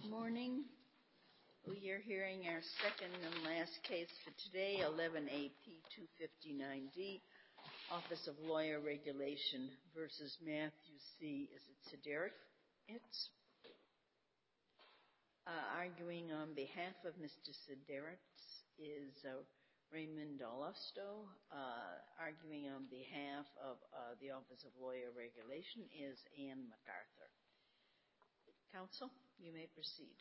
Morning. We are hearing our second and last case for today, 11 AP 259D, Office of Lawyer Regulation versus Matthew C. Is it Sideritz? It's arguing on behalf of Mr. Sideritz is Raymond Dolosto. Arguing on behalf of the Office of Lawyer Regulation is Ann MacArthur. Counsel, you may proceed.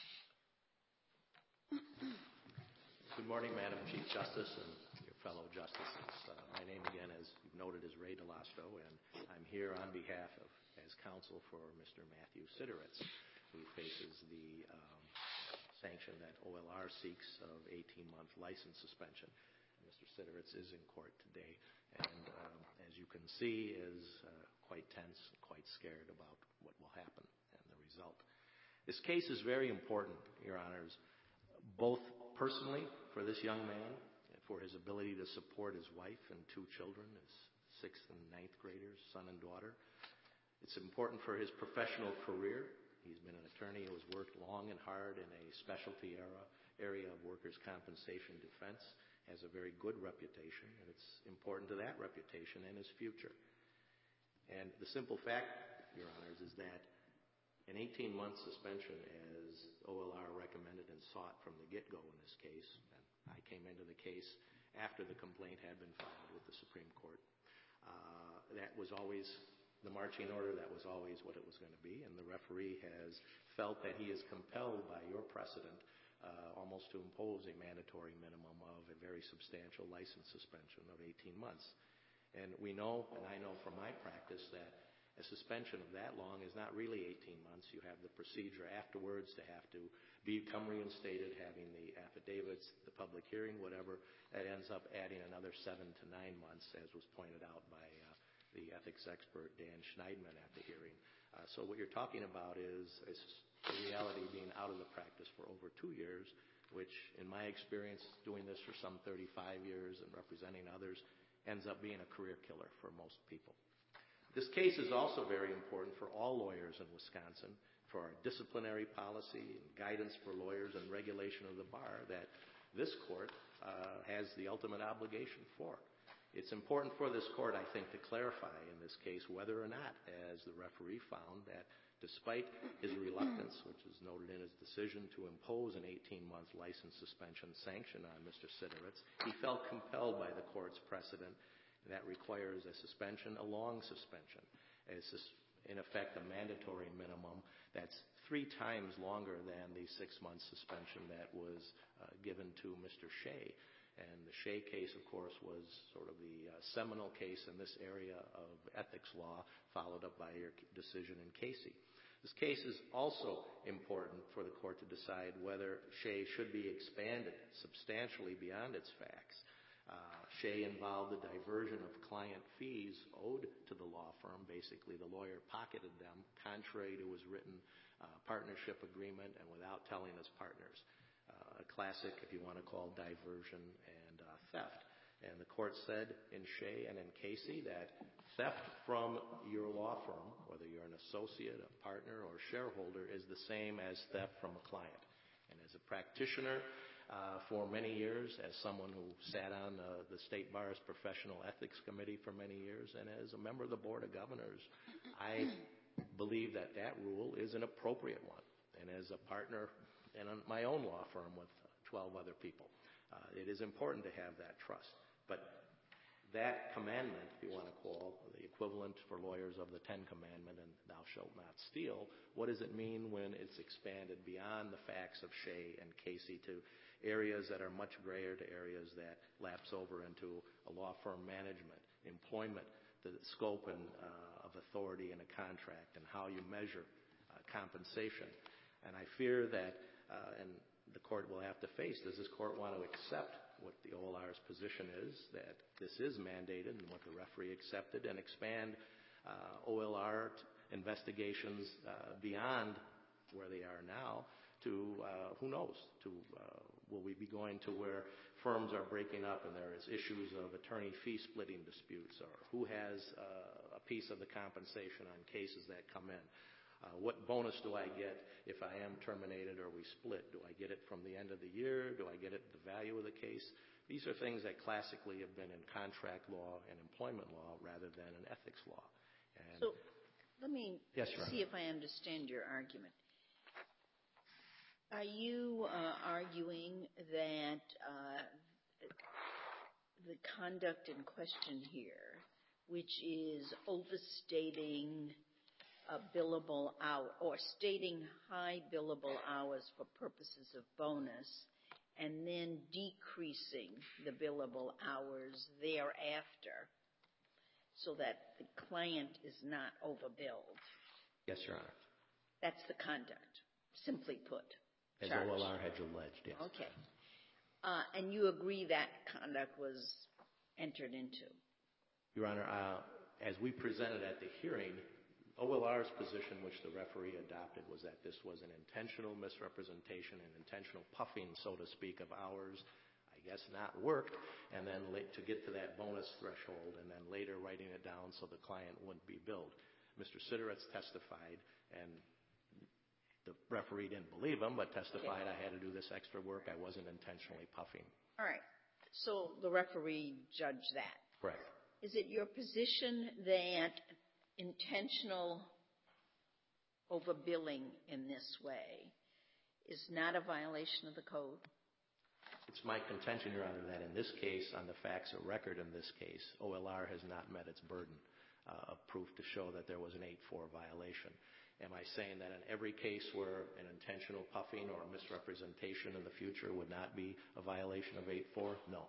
Good morning, Madam Chief Justice and your fellow justices. My name, again, as you've noted, is Ray Dolosto, and I'm here on behalf of, as counsel for Mr. Matthew Sideritz, who faces the sanction that OLR seeks of 18-month license suspension. Mr. Sideritz is in court today, and as you can see, is quite tense, quite scared about what will happen and the result. This case is very important, Your Honors, both personally for this young man, for his ability to support his wife and two children, his 6th and 9th graders, son and daughter. It's important for his professional career. He's been an attorney who has worked long and hard in a specialty area of workers' compensation defense, has a very good reputation, and it's important to that reputation and his future. And the simple fact, Your Honors, is that an 18-month suspension, as OLR recommended and sought from the get-go in this case, and I came into the case after the complaint had been filed with the Supreme Court, that was always the marching order, that was always what it was going to be, and the referee has felt that he is compelled by your precedent almost to impose a mandatory minimum of a very substantial license suspension of 18 months. And we know, and I know from my practice, that a suspension of that long is not really 18 months. You have the procedure afterwards to have to become reinstated, having the affidavits, the public hearing, whatever. That ends up adding another 7 to 9 months, as was pointed out by the ethics expert Dan Schneidman at the hearing. So what you're talking about is the reality being out of the practice for over 2 years, which in my experience doing this for some 35 years and representing others ends up being a career killer for most people. This case is also very important for all lawyers in Wisconsin, for our disciplinary policy and guidance for lawyers and regulation of the bar that this court has the ultimate obligation for. It's important for this court, I think, to clarify in this case whether or not, as the referee found, that despite his reluctance, which is noted in his decision to impose an 18-month license suspension sanction on Mr. Sideritz, he felt compelled by the court's precedent. That requires a suspension, a long suspension, in effect a mandatory minimum that's 3 times longer than the 6-month suspension that was given to Mr. Shea. And the Shea case, of course, was sort of the seminal case in this area of ethics law, followed up by your decision in Casey. This case is also important for the court to decide whether Shea should be expanded substantially beyond its facts. Shea involved the diversion of client fees owed to the law firm. Basically, the lawyer pocketed them contrary to his written partnership agreement and without telling his partners. A classic, if you want to call, diversion and theft. And the court said in Shea and in Casey that theft from your law firm, whether you're an associate, a partner, or shareholder, is the same as theft from a client. And as a practitioner for many years, as someone who sat on the State Bar's Professional Ethics Committee for many years, and as a member of the Board of Governors, I believe that that rule is an appropriate one. And as a partner in my own law firm with 12 other people, it is important to have that trust. But that commandment, if you want to call the equivalent for lawyers of the 10 Commandment and thou shalt not steal, what does it mean when it's expanded beyond the facts of Shea and Casey to areas that are much grayer, to areas that lapse over into a law firm management, employment, the scope of authority in a contract, and how you measure compensation. And I fear that, and the court will have to face, does this court want to accept what the OLR's position is, that this is mandated and what the referee accepted, and expand OLR investigations beyond where they are now to, who knows, to will we be going to where firms are breaking up and there is issues of attorney fee splitting disputes, or who has a piece of the compensation on cases that come in. What bonus do I get if I am terminated or we split? Do I get it from the end of the year? Do I get it the value of the case? These are things that classically have been in contract law and employment law rather than in ethics law. And so let me yes, Your Honor. see if I understand your argument. Are you arguing that the conduct in question here, which is overstating a billable hour or stating high billable hours for purposes of bonus and then decreasing the billable hours thereafter so that the client is not overbilled? Yes, Your Honor. That's the conduct, simply put. As Charge. OLR had alleged, yes. Okay. And you agree that conduct was entered into? Your Honor, as we presented at the hearing, OLR's position, which the referee adopted, was that this was an intentional misrepresentation and intentional puffing, so to speak, of hours, I guess not worked, and then to get to that bonus threshold, and then later writing it down so the client wouldn't be billed. Mr. Sideritz testified, and the referee didn't believe him, but testified I had to do this extra work. I wasn't intentionally puffing. All right. So the referee judged that. Correct. Is it your position that intentional overbilling in this way is not a violation of the code? It's my contention, Your Honor, that in this case, on the facts of record in this case, OLR has not met its burden of proof to show that there was an 8-4 violation. Am I saying that in every case where an intentional puffing or a misrepresentation in the future would not be a violation of 8-4? No.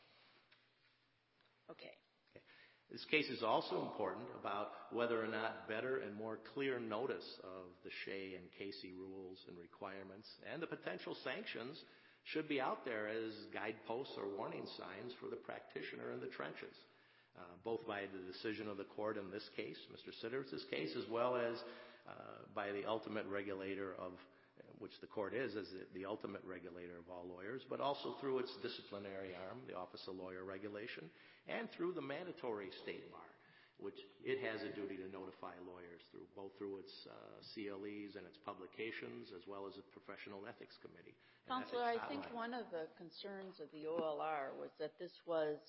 Okay. This case is also important about whether or not better and more clear notice of the Shea and Casey rules and requirements and the potential sanctions should be out there as guideposts or warning signs for the practitioner in the trenches, both by the decision of the court in this case, Mr. Sideritz's case, as well as by the ultimate regulator of which the court is the ultimate regulator of all lawyers, but also through its disciplinary arm, the Office of Lawyer Regulation, and through the mandatory state bar, which it has a duty to notify lawyers both through its CLEs and its publications, as well as a professional ethics committee. Counselor, I think one of the concerns of the OLR was that this was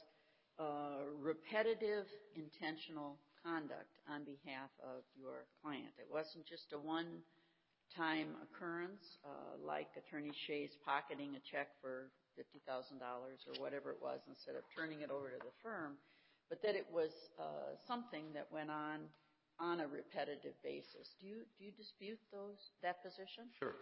repetitive, intentional conduct on behalf of your client. It wasn't just a one-time occurrence like Attorney Shea's pocketing a check for $50,000 or whatever it was instead of turning it over to the firm, but that it was something that went on a repetitive basis. Do you dispute that position? Sure.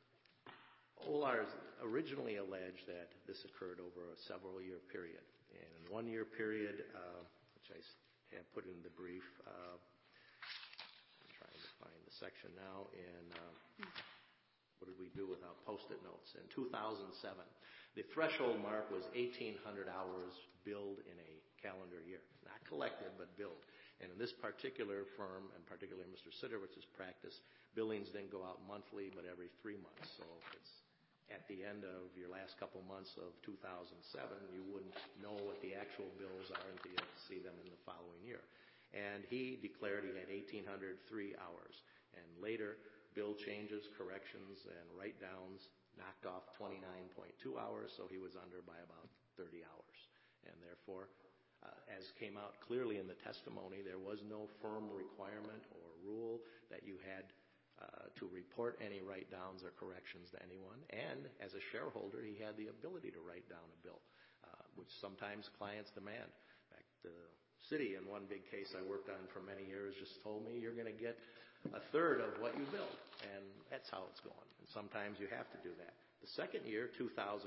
OLR originally alleged that this occurred over a several-year period. And in a one-year period, which I have put in the brief, I'm trying to find the section now, in what did we do without Post-it notes? In 2007, the threshold mark was 1,800 hours billed in a calendar year. Not collected, but billed. And in this particular firm, and particularly Mr. Sideritz's practice, billings didn't go out monthly, but every 3 months. So it's at the end of your last couple months of 2007, you wouldn't know what the actual bills are until you see them in the following year. And he declared he had 1,803 hours. And later, bill changes, corrections, and write-downs knocked off 29.2 hours, so he was under by about 30 hours. And therefore, as came out clearly in the testimony, there was no firm requirement or rule that you had to report any write-downs or corrections to anyone. And as a shareholder, he had the ability to write down a bill, which sometimes clients demand. In fact, the city, in one big case I worked on for many years, just told me you're going to get a third of what you billed. And that's how it's going. And sometimes you have to do that. The second year, 2008,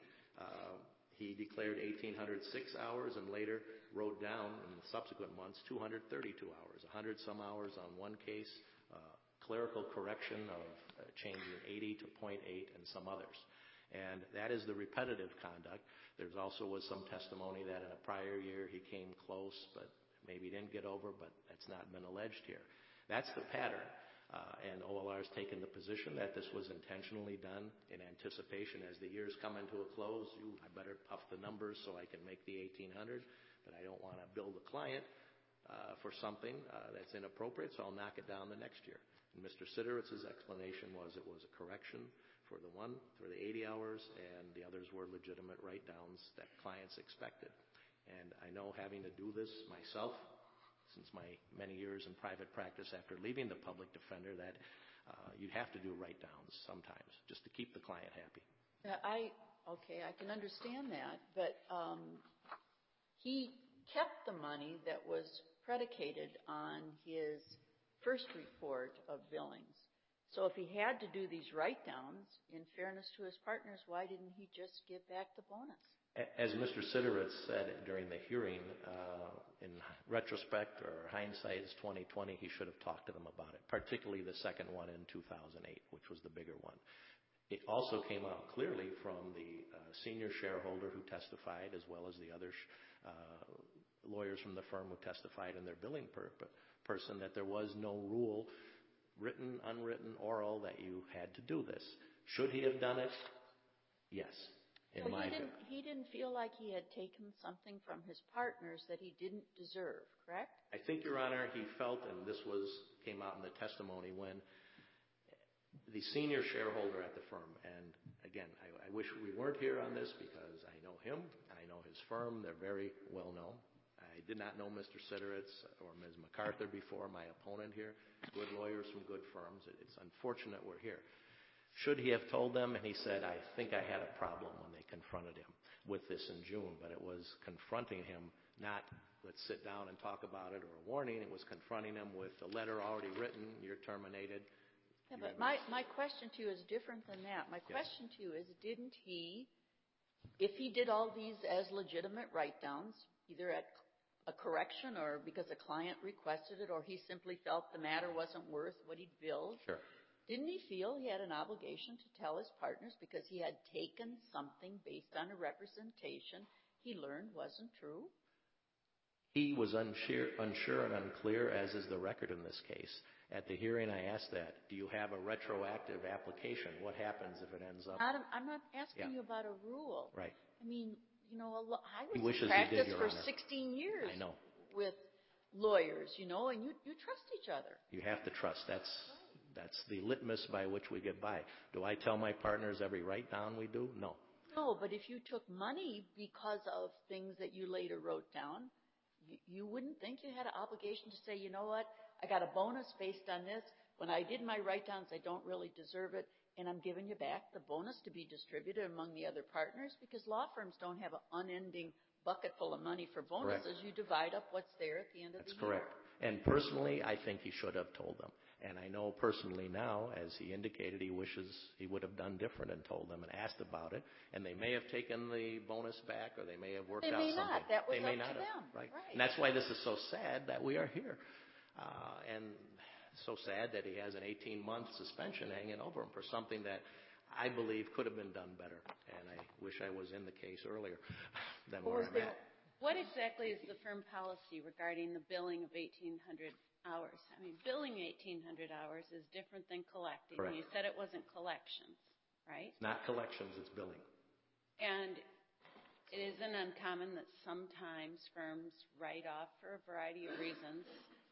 he declared 1,806 hours and later wrote down in the subsequent months 232 hours, 100-some hours on one case, clerical correction of changing 80 to 0.8 and some others. And that is the repetitive conduct. There's also was some testimony that in a prior year he came close, but maybe didn't get over, but that's not been alleged here. That's the pattern. And OLR has taken the position that this was intentionally done in anticipation as the years come into a close. I better puff the numbers so I can make the 1,800, but I don't want to bill the client for something that's inappropriate, so I'll knock it down the next year. And Mr. Sideritz's explanation was it was a correction for the 80 hours, and the others were legitimate write-downs that clients expected. And I know, having to do this myself since my many years in private practice after leaving the public defender, that you have to do write-downs sometimes just to keep the client happy. I can understand that, but he kept the money that was predicated on his first report of billings. So if he had to do these write-downs, in fairness to his partners, why didn't he just give back the bonus? As Mr. Sideritz said during the hearing, in retrospect, or hindsight is 2020, he should have talked to them about it, particularly the second one in 2008, which was the bigger one. It also came out clearly from the senior shareholder who testified, as well as the other lawyers from the firm who testified in their billing person, that there was no rule, written, unwritten, oral, that you had to do this. Should he have done it? Yes. He didn't feel like he had taken something from his partners that he didn't deserve, correct? I think, Your Honor, he felt, and this came out in the testimony, when the senior shareholder at the firm, and again, I wish we weren't here on this because I know him, I know his firm, they're very well known. I did not know Mr. Sideritz or Ms. MacArthur before, my opponent here. Good lawyers from good firms. It's unfortunate we're here. Should he have told them? And he said, I think I had a problem when they confronted him with this in June, but it was confronting him, not let's sit down and talk about it or a warning. It was confronting him with a letter already written, you're terminated. Yeah, but my question to you is different than that. My question to you is, didn't he, if he did all these as legitimate write-downs, either at a correction or because a client requested it or he simply felt the matter wasn't worth what he'd billed, Sure. Didn't he feel he had an obligation to tell his partners because he had taken something based on a representation he learned wasn't true? He was unsure and unclear, as is the record in this case. At the hearing, I asked that. Do you have a retroactive application? What happens if it ends up? I'm not asking you about a rule. Right. I mean, I was wishes in practice he did, Your for Honor. 16 years. I know. With lawyers, and you trust each other. You have to trust. That's the litmus by which we get by. Do I tell my partners every write-down we do? No. No, but if you took money because of things that you later wrote down, you wouldn't think you had an obligation to say, you know what, I got a bonus based on this. When I did my write-downs, I don't really deserve it, and I'm giving you back the bonus to be distributed among the other partners, because law firms don't have an unending bucket full of money for bonuses. Correct. You divide up what's there at the end of the year. That's correct. And personally, I think he should have told them. And I know personally now, as he indicated, he wishes he would have done different and told them and asked about it. And they may have taken the bonus back, or they may have worked out something. They may not. That was they may up not to have. them. Right. And that's why this is so sad that we are here. And so sad that he has an 18-month suspension hanging over him for something that I believe could have been done better. And I wish I was in the case earlier than where I'm at. What exactly is the firm policy regarding the billing of 1,800 hours? I mean, billing 1,800 hours is different than collecting. Correct. You said it wasn't collections, right? It's not collections, it's billing. And it isn't uncommon that sometimes firms write off, for a variety of reasons,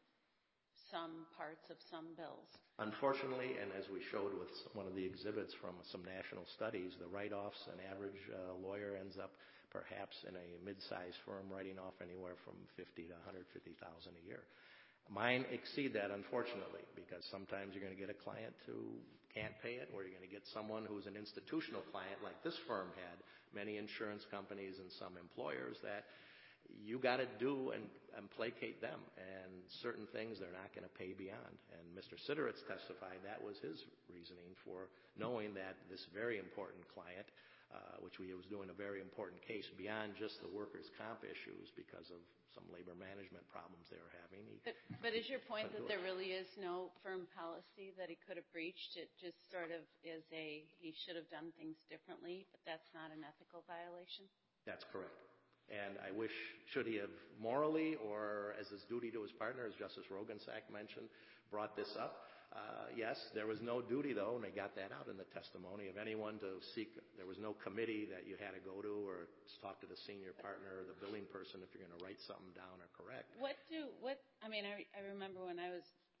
some parts of some bills. Unfortunately, and as we showed with one of the exhibits from some national studies, the write-offs, an average lawyer ends up perhaps in a mid-sized firm writing off anywhere from $50,000 to $150,000 a year. Mine exceed that, unfortunately, because sometimes you're going to get a client who can't pay it, or you're going to get someone who's an institutional client like this firm had, many insurance companies and some employers, that you got to do and placate them, and certain things they're not going to pay beyond. And Mr. Sideritz testified that was his reasoning for knowing that this very important client, which he was doing a very important case beyond just the workers' comp issues because of some labor management problems they were having. But is your point that there really is no firm policy that he could have breached? It just sort of is he should have done things differently, but that's not an ethical violation? That's correct. And I wish, should he have morally or as his duty to his partner, as Justice Rogensack mentioned, brought this up? Yes, there was no duty, though, and they got that out in the testimony, of anyone to seek. There was no committee that you had to go to or talk to the senior partner or the billing person if you're going to write something down or correct. I remember when I was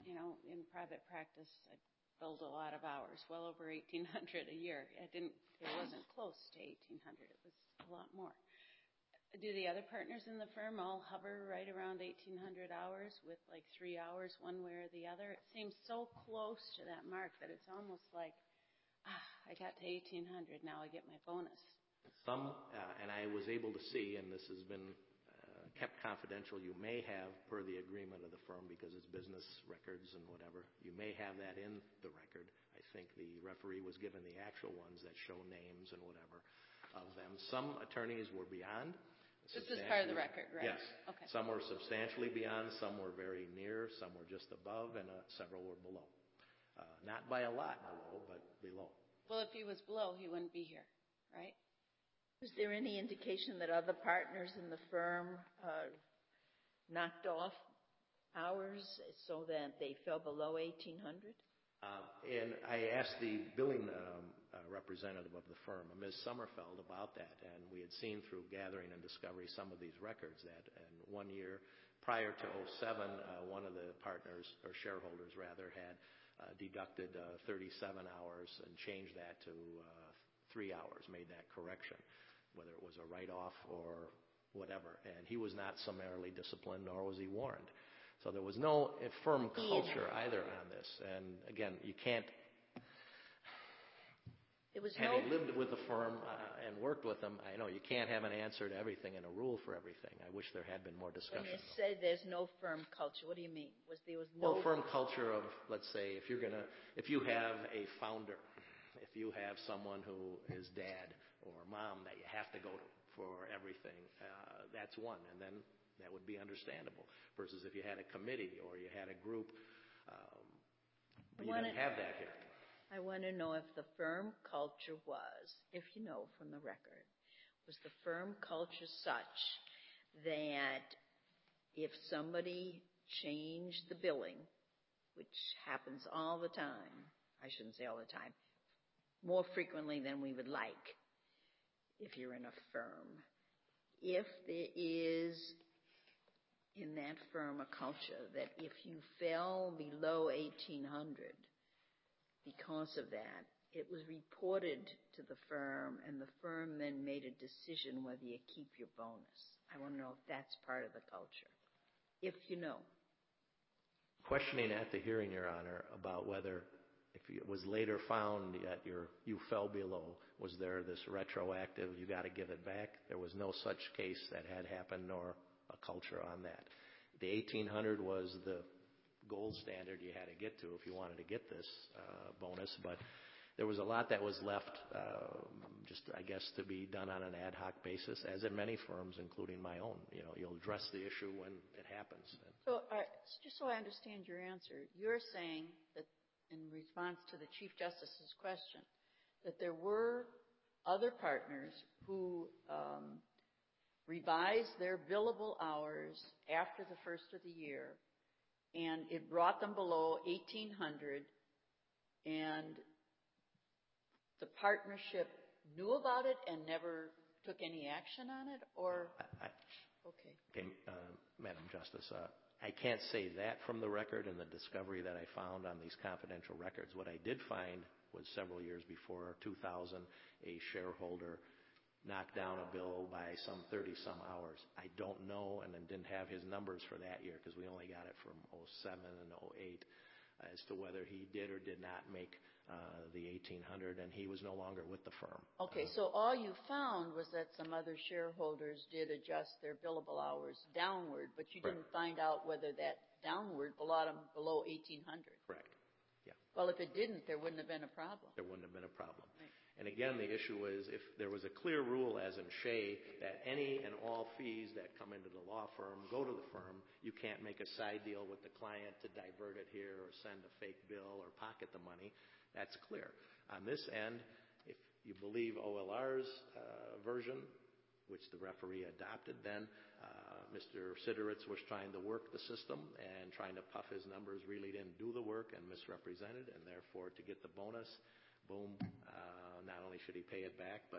in private practice, I billed a lot of hours, well over 1,800 a year. It wasn't close to 1,800. It was a lot more. Do the other partners in the firm all hover right around 1,800 hours with like 3 hours one way or the other? It seems so close to that mark that it's almost like, I got to 1,800, now I get my bonus. Some, and I was able to see, and this has been kept confidential, you may have, per the agreement of the firm, because it's business records and whatever, you may have that in the record. I think the referee was given the actual ones that show names and whatever of them. Some attorneys were beyond. This is part of the record, right? Yes. Okay. Some were substantially beyond, some were very near, some were just above, and several were below. Not by a lot below, but below. Well, if he was below, he wouldn't be here, right? Was there any indication that other partners in the firm knocked off hours so that they fell below 1,800? And I asked the billing representative of the firm, Ms. Sommerfeld, about that, and we had seen through gathering and discovery some of these records that in 1 year prior to 2007, one of the partners, or shareholders rather, had deducted 37 hours and changed that to 3 hours, made that correction, whether it was a write-off or whatever. And he was not summarily disciplined, nor was he warned. So there was no firm culture either on this. And again, you can't, having lived with the firm and worked with them, I know you can't have an answer to everything and a rule for everything. I wish there had been more discussion. When you say there's no firm culture, what do you mean? There was no firm culture of, let's say, if you have a founder, if you have someone who is dad or mom that you have to go to for everything, that's one, and then that would be understandable. Versus if you had a committee or you had a group, you didn't have that here. I want to know if the firm culture was, if you know from the record, was the firm culture such that if somebody changed the billing, which happens all the time, I shouldn't say all the time, more frequently than we would like if you're in a firm, if there is in that firm a culture that if you fell below 1,800, because of that, it was reported to the firm, and the firm then made a decision whether you keep your bonus. I want to know if that's part of the culture, if you know. Questioning at the hearing, Your Honor, about whether if it was later found that you fell below, was there this retroactive, you got to give it back? There was no such case that had happened, nor a culture on that. The 1,800 was the gold standard you had to get to if you wanted to get this bonus, but there was a lot that was left just, I guess, to be done on an ad hoc basis, as in many firms, including my own. You'll address the issue when it happens. So, just so I understand your answer, you're saying that in response to the Chief Justice's question, that there were other partners who revised their billable hours after the first of the year, and it brought them below 1,800, and the partnership knew about it and never took any action on it, or? Okay, Madam Justice, I can't say that from the record and the discovery that I found on these confidential records. What I did find was several years before 2000, a shareholder knocked down a bill by some 30-some hours. I don't know, and then didn't have his numbers for that year because we only got it from 2007 and 2008, as to whether he did or did not make the 1,800, and he was no longer with the firm. Okay, so all you found was that some other shareholders did adjust their billable hours downward, but you didn't find out whether that downward brought them below 1,800. Correct. Yeah. Well, if it didn't, there wouldn't have been a problem. There wouldn't have been a problem. Right. And again, the issue is if there was a clear rule, as in Shea, that any and all fees that come into the law firm go to the firm, you can't make a side deal with the client to divert it here or send a fake bill or pocket the money. That's clear. On this end, if you believe OLR's version, which the referee adopted, then Mr. Sideritz was trying to work the system and trying to puff his numbers, really didn't do the work and misrepresented, and therefore to get the bonus, boom, not only should he pay it back, but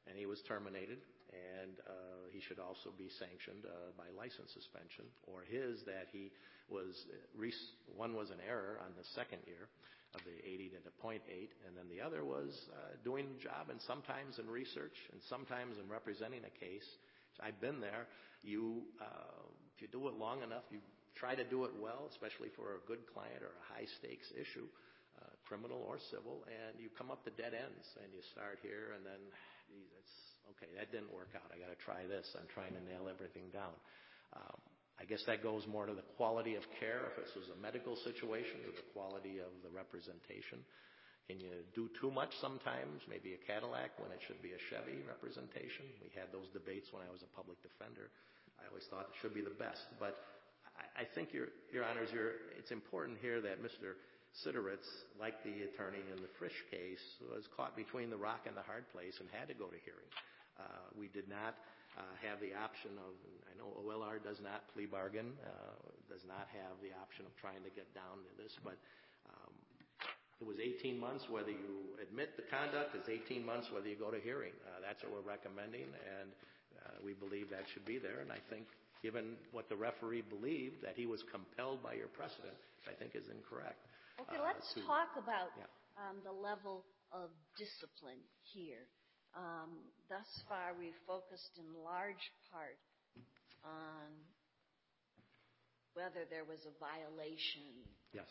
and he was terminated, and he should also be sanctioned by license suspension, or that he was, one was an error on the second year of the 80 to the 0.8, and then the other was doing the job, and sometimes in research and sometimes in representing a case. I've been there. If you do it long enough, you try to do it well, especially for a good client or a high stakes issue, criminal or civil, and you come up to dead ends, and you start here, and then, geez, okay, that didn't work out. I got to try this. I'm trying to nail everything down. I guess that goes more to the quality of care. If this was a medical situation, or the quality of the representation. Can you do too much sometimes? Maybe a Cadillac when it should be a Chevy representation. We had those debates when I was a public defender. I always thought it should be the best. But I think, Your Honors, it's important here that Mr. Sideritz, like the attorney in the Frisch case, was caught between the rock and the hard place and had to go to hearing. We did not have the option of, I know OLR does not plea bargain, does not have the option of trying to get down to this, but it was 18 months whether you admit the conduct, it's 18 months whether you go to hearing. That's what we're recommending, and we believe that should be there. And I think, given what the referee believed, that he was compelled by your precedent, which I think is incorrect. Okay, let's talk about the level of discipline here. Thus far, we've focused in large part on whether there was a violation. Yes.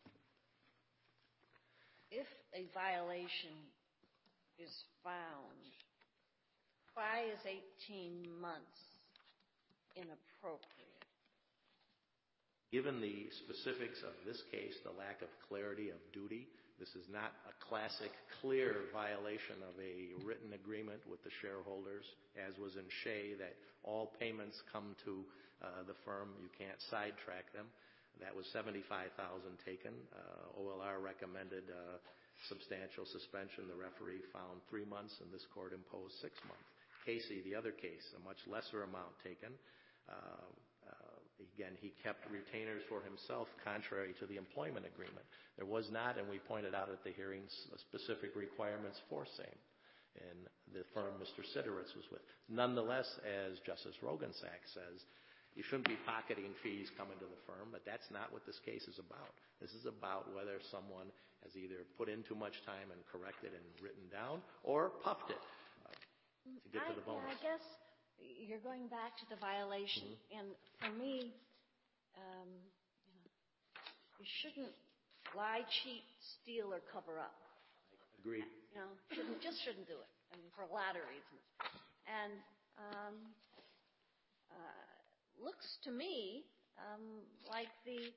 If a violation is found, why is 18 months inappropriate? Given the specifics of this case, the lack of clarity of duty, this is not a classic, clear violation of a written agreement with the shareholders, as was in Shea, that all payments come to the firm. You can't sidetrack them. That was $75,000 taken. OLR recommended substantial suspension. The referee found 3 months, and this court imposed 6 months. Casey, the other case, a much lesser amount taken. Again, he kept retainers for himself contrary to the employment agreement. There was not, and we pointed out at the hearings, specific requirements for same. And the firm Mr. Sideritz was with. Nonetheless, as Justice Rogensack says, you shouldn't be pocketing fees coming to the firm, but that's not what this case is about. This is about whether someone has either put in too much time and corrected and written down, or puffed it to get to the bonus. I guess you're going back to the violation, and for me, you shouldn't lie, cheat, steal, or cover up. Agreed. Shouldn't do it. I mean, for a lot of reasons. And looks to me like the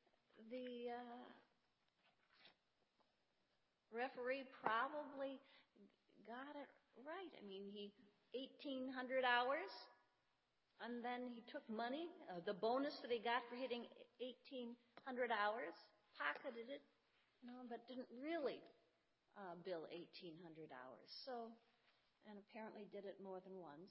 referee probably got it right. I mean, 1,800 hours, and then he took money, the bonus that he got for hitting 1,800 hours, pocketed it, but didn't really bill 1,800 hours. So, and apparently did it more than once.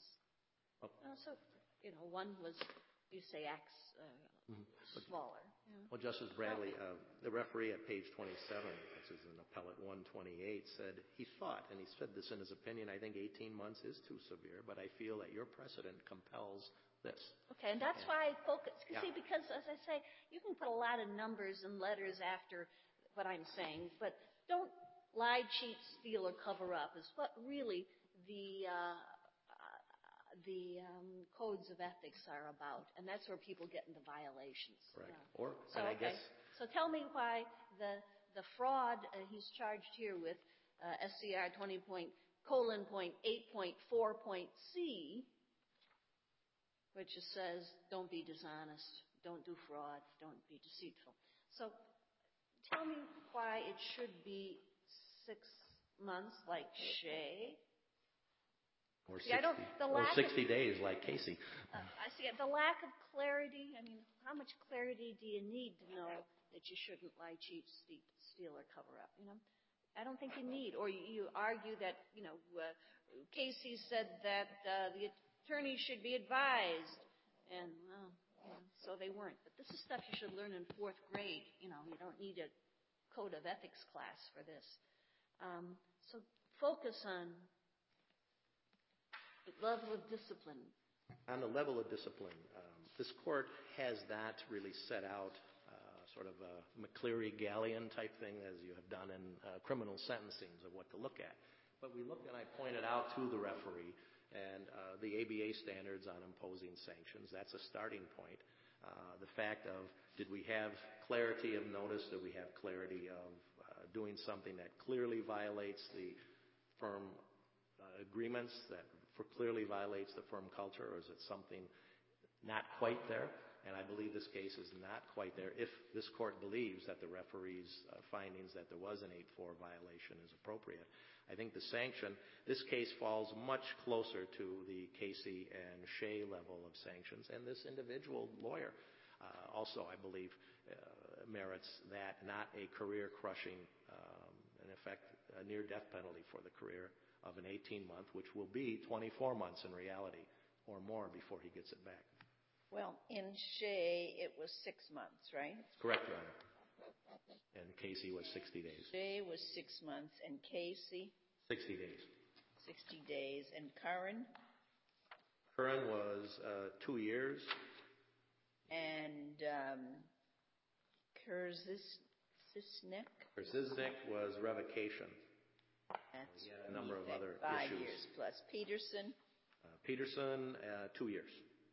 One was, you say, smaller. Well, Justice Bradley, the referee at page 27, this is in Appellate 128, said he thought, and he said this in his opinion, I think 18 months is too severe, but I feel that your precedent compels this. Okay, and that's why I focus. See, because, as I say, you can put a lot of numbers and letters after what I'm saying, but don't lie, cheat, steal, or cover up is what really the codes of ethics are about, and that's where people get into violations. Right. So tell me why the fraud he's charged here with SCR 20.:8.4.C, which says don't be dishonest, don't do fraud, don't be deceitful. So tell me why it should be 6 months like Shea. Or 60 days like Casey. I see the lack of clarity. I mean, how much clarity do you need to know that you shouldn't lie, cheat, steal, or cover up? I don't think you need. Or you argue that, Casey said that the attorney should be advised, and so they weren't. But this is stuff you should learn in 4th grade. You don't need a code of ethics class for this. So focus on level of discipline? On the level of discipline, this court has not really set out sort of a McCleary-Gallion type thing as you have done in criminal sentencings of what to look at. But we looked, and I pointed out to the referee, and the ABA standards on imposing sanctions. That's a starting point. The fact of, did we have clarity of notice? Did we have clarity of doing something that clearly violates the firm agreements, that clearly violates the firm culture, or is it something not quite there? And I believe this case is not quite there if this court believes that the referee's findings that there was an 8-4 violation is appropriate. I think the sanction, this case falls much closer to the Casey and Shea level of sanctions, and this individual lawyer also, I believe, merits that, not a career-crushing, in effect, a near-death penalty for the career of an 18-month, which will be 24 months in reality or more before he gets it back. Well, in Shea, it was 6 months, right? Correct, Your Honor. And Casey was 60 days. Shea was 6 months, and Casey? 60 days. 60 days. And Curran? Curran was 2 years. And Kerzisnik? Kerzisnik was revocation. That's He had a number of other 5 issues. years plus. Peterson? Peterson, 2 years.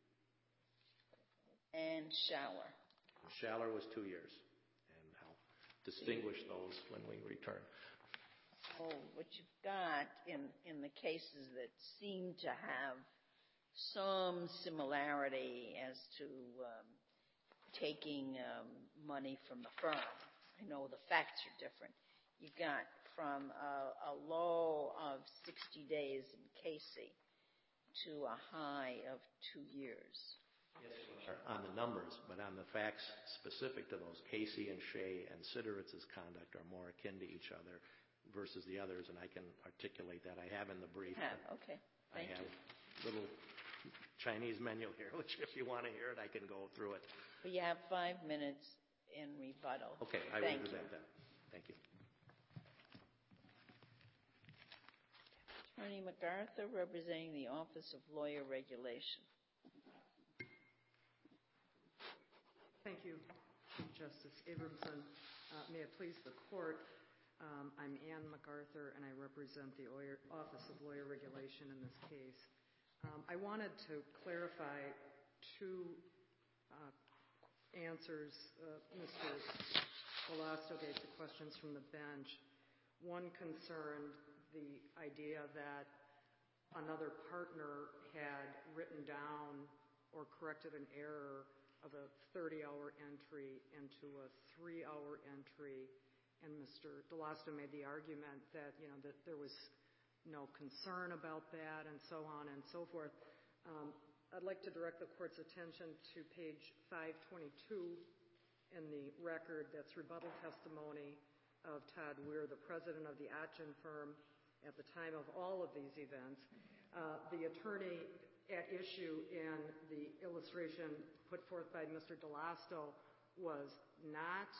And Schaller? Schaller was 2 years. And I'll distinguish those when we return. Oh, what you've got in the cases that seem to have some similarity as to taking money from the firm. I know the facts are different. You got from a low of 60 days in Casey to a high of 2 years. Yes, on the numbers, but on the facts specific to those, Casey and Shea and Sidoritz's conduct are more akin to each other versus the others, and I can articulate that. I have in the brief. Okay, thank you. I have a little Chinese menu here, which if you want to hear it, I can go through it. Well, you have 5 minutes in rebuttal. Okay, I will do that then. Thank you. Attorney MacArthur, representing the Office of Lawyer Regulation. Thank you, Chief Justice Abramson. May it please the Court, I'm Ann MacArthur, and I represent the Office of Lawyer Regulation in this case. I wanted to clarify two answers Mr. Velasco gave to questions from the bench. One concerned the idea that another partner had written down or corrected an error of a 30-hour entry into a 3-hour entry, and Mr. Delasto made the argument that, that there was no concern about that and so on and so forth. I'd like to direct the Court's attention to page 522 in the record. That's rebuttal testimony of Todd Weir, the president of the Atchin firm at the time of all of these events. The attorney at issue in the illustration put forth by Mr. Delasto was not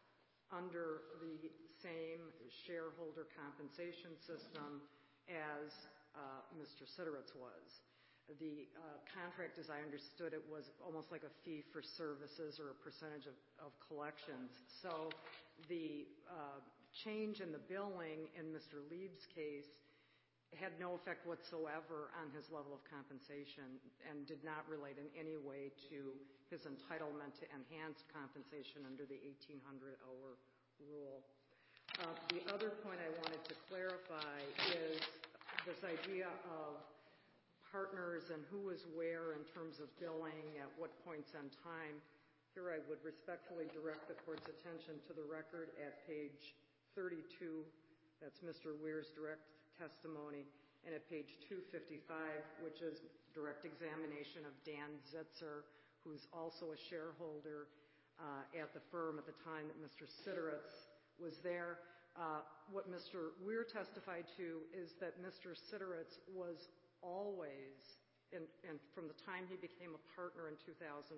under the same shareholder compensation system as Mr. Sideritz was. The contract, as I understood it, was almost like a fee for services or a percentage of collections. So the change in the billing in Mr. Lieb's case had no effect whatsoever on his level of compensation and did not relate in any way to his entitlement to enhanced compensation under the 1,800-hour rule. The other point I wanted to clarify is this idea of partners and who was where in terms of billing at what points in time. Here I would respectfully direct the Court's attention to the record at page 32. That's Mr. Weir's direct testimony, and at page 255, which is direct examination of Dan Zitzer, who's also a shareholder at the firm at the time that Mr. Sideritz was there. What Mr. Weir testified to is that Mr. Sideritz was always, and from the time he became a partner in 2004,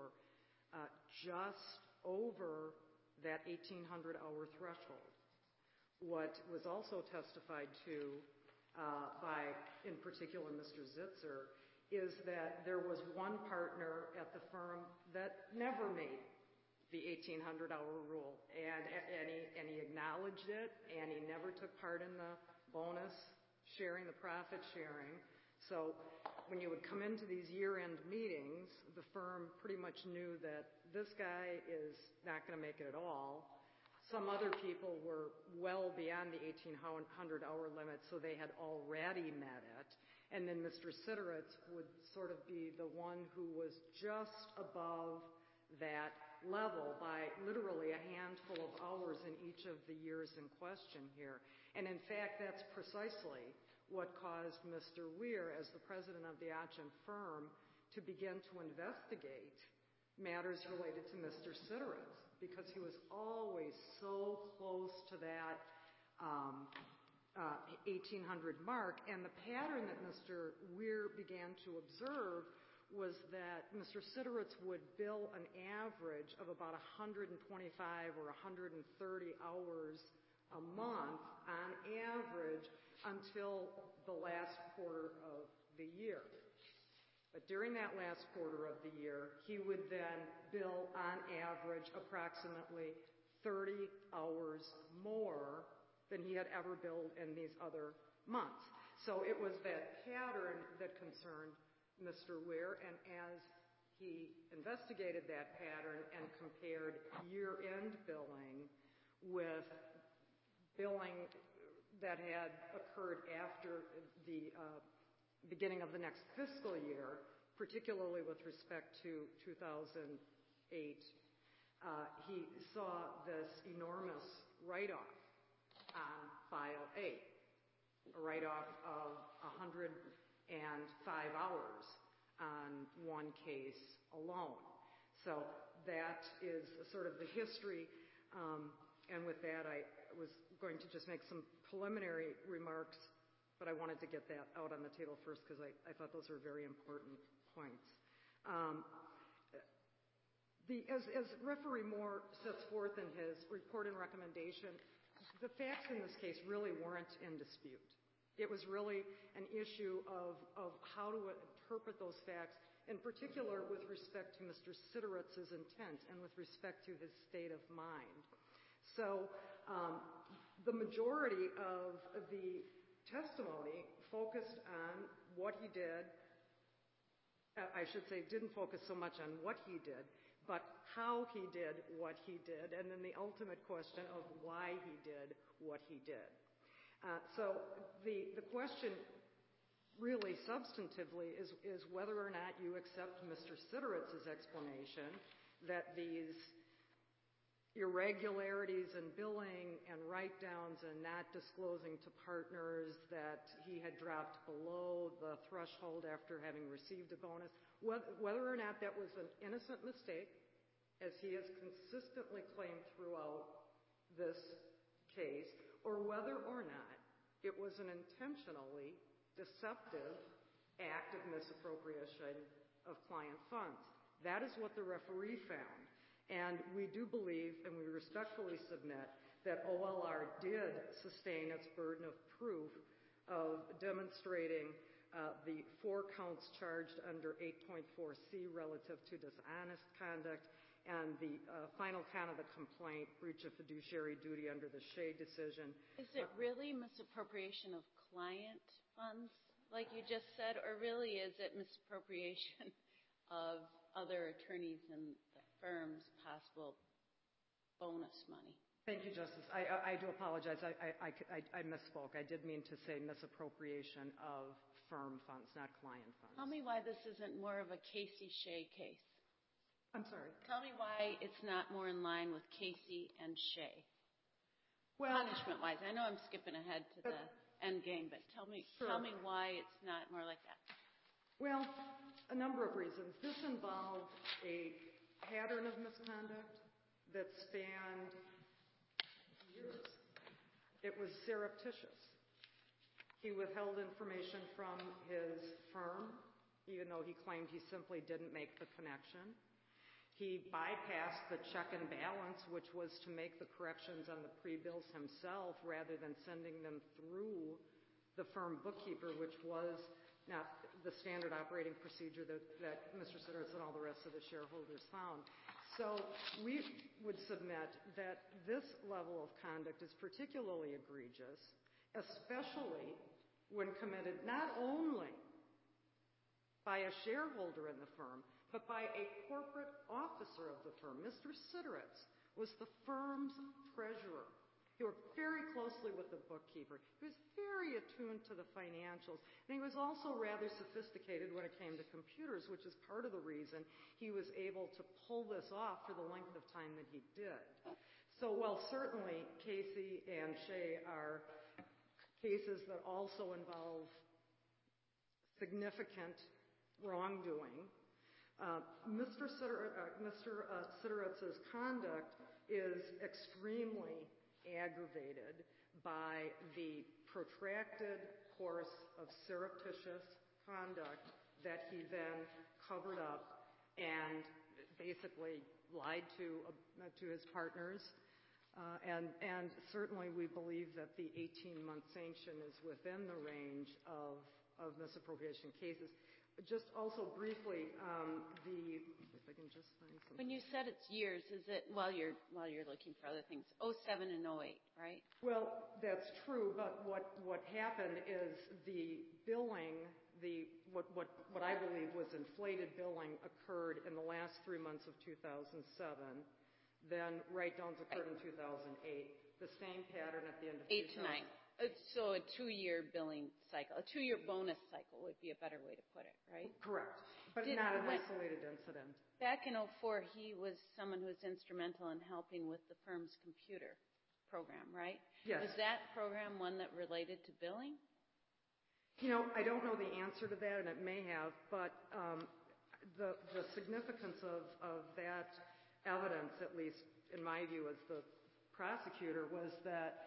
just over that 1,800-hour threshold. What was also testified to by, in particular, Mr. Zitzer, is that there was one partner at the firm that never made the 1,800-hour rule, and he acknowledged it, and he never took part in the bonus sharing, the profit sharing. So when you would come into these year-end meetings, the firm pretty much knew that this guy is not going to make it at all. Some other people were well beyond the 1,800-hour limit, so they had already met it. And then Mr. Sideritz would sort of be the one who was just above that level by literally a handful of hours in each of the years in question here. And in fact, that's precisely what caused Mr. Weir, as the president of the Achem firm, to begin to investigate matters related to Mr. Sideritz, because he was always so close to that 1,800 mark. And the pattern that Mr. Weir began to observe was that Mr. Sideritz would bill an average of about 125 or 130 hours a month on average until the last quarter of the year. But during that last quarter of the year, he would then bill on average approximately 30 hours more than he had ever billed in these other months. So it was that pattern that concerned Mr. Weir, and as he investigated that pattern and compared year-end billing with billing that had occurred after the beginning of the next fiscal year, particularly with respect to 2008, he saw this enormous write-off on File 8, a write-off of 105 hours on one case alone. So that is sort of the history, and with that I was going to just make some preliminary remarks, but I wanted to get that out on the table first because I thought those were very important points. As Referee Moore sets forth in his report and recommendation, the facts in this case really weren't in dispute. It was really an issue of how to interpret those facts, in particular with respect to Mr. Sideritz's intent and with respect to his state of mind. So the majority of the testimony focused on what he did. I should say didn't focus so much on what he did, but how he did what he did, and then the ultimate question of why he did what he did. So the question really substantively is whether or not you accept Mr. Sideritz's explanation that these irregularities in billing and write-downs and not disclosing to partners that he had dropped below the threshold after having received a bonus, whether or not that was an innocent mistake, as he has consistently claimed throughout this case, or whether or not it was an intentionally deceptive act of misappropriation of client funds. That is what the referee found. And we do believe, and we respectfully submit, that OLR did sustain its burden of proof of demonstrating the 4 counts charged under 8.4c relative to dishonest conduct and the final count of the complaint, breach of fiduciary duty under the Shea decision. Is it really misappropriation of client funds, like you just said, or really is it misappropriation of other attorneys in the firm's possible bonus money? Thank you, Justice. I do apologize. I misspoke. I did mean to say misappropriation of firm funds, not client funds. Tell me why this isn't more of a Casey Shea case. I'm sorry? Tell me why it's not more in line with Casey and Shea. Well, punishment-wise. I know I'm skipping ahead to the end game, but tell me why it's not more like that. Well, a number of reasons. This involved a pattern of misconduct that spanned years. It was surreptitious. He withheld information from his firm, even though he claimed he simply didn't make the connection. He bypassed the check and balance, which was to make the corrections on the pre-bills himself rather than sending them through the firm bookkeeper, which was not the standard operating procedure that Mr. Sideritz and all the rest of the shareholders found. So we would submit that this level of conduct is particularly egregious, especially when committed not only by a shareholder in the firm, but by a corporate officer of the firm. Mr. Sideritz was the firm's treasurer. He worked very closely with the bookkeeper. He was very attuned to the financials. And he was also rather sophisticated when it came to computers, which is part of the reason he was able to pull this off for the length of time that he did. So while certainly Casey and Shea are cases that also involve significant wrongdoing, Mr. Sideritz's conduct is extremely aggravated by the protracted course of surreptitious conduct that he then covered up and basically lied to his partners. And certainly we believe that the 18-month sanction is within the range of misappropriation cases. Just also briefly, if I can just find something. When you said it's years, is it while you're looking for other things? 07 and 08, right? Well, that's true, but what happened is the billing, what I believe was inflated billing, occurred in the last 3 months of 2007. Then write-downs occurred in 2008. The same pattern at the end of 8 to 9. So a 2-year billing cycle, a 2-year bonus cycle would be a better way to put it, right? Correct, but not an isolated incident. Back in 04, he was someone who was instrumental in helping with the firm's computer program, right? Yes. Was that program one that related to billing? I don't know the answer to that, and it may have, but the significance of that evidence, at least in my view as the prosecutor, was that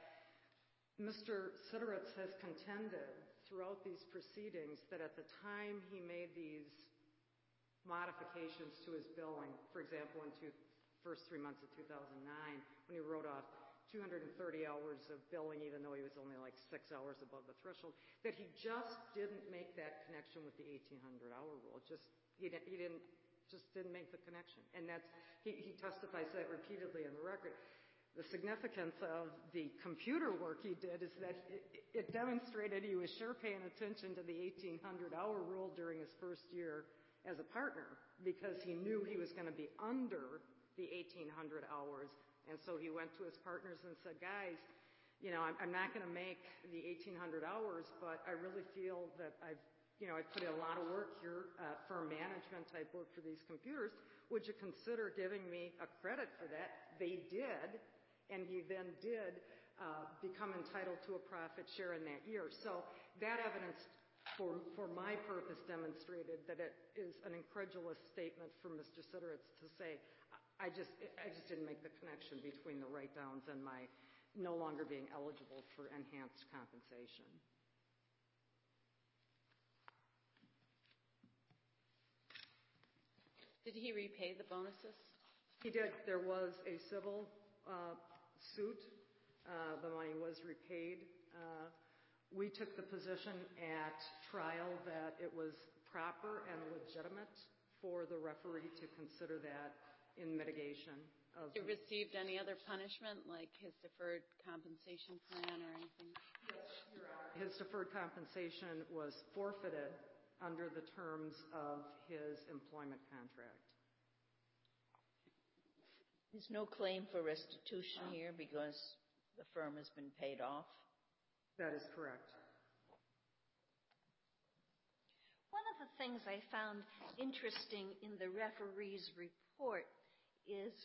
Mr. Sideritz has contended throughout these proceedings that at the time he made these modifications to his billing, for example, in the first 3 months of 2009, when he wrote off 230 hours of billing, even though he was only like 6 hours above the threshold, that he just didn't make that connection with the 1,800-hour rule. He didn't make the connection, and he testifies that repeatedly in the record. The significance of the computer work he did is that it demonstrated he was sure paying attention to the 1,800-hour rule during his first year as a partner, because he knew he was going to be under the 1,800 hours. And so he went to his partners and said, guys, I'm not going to make the 1,800 hours, but I really feel that I've put in a lot of work here, firm management type work for these computers. Would you consider giving me a credit for that? They did. And he then did become entitled to a profit share in that year. So that evidence, for my purpose, demonstrated that it is an incredulous statement from Mr. Sideritz to say, I just didn't make the connection between the write-downs and my no longer being eligible for enhanced compensation. Did he repay the bonuses? He did. There was a civil suit. The money was repaid. We took the position at trial that it was proper and legitimate for the referee to consider that in mitigation. He received any other punishment, like his deferred compensation plan or anything? Yes, Your Honor. His deferred compensation was forfeited under the terms of his employment contract. There's no claim for restitution here because the firm has been paid off? That is correct. One of the things I found interesting in the referee's report is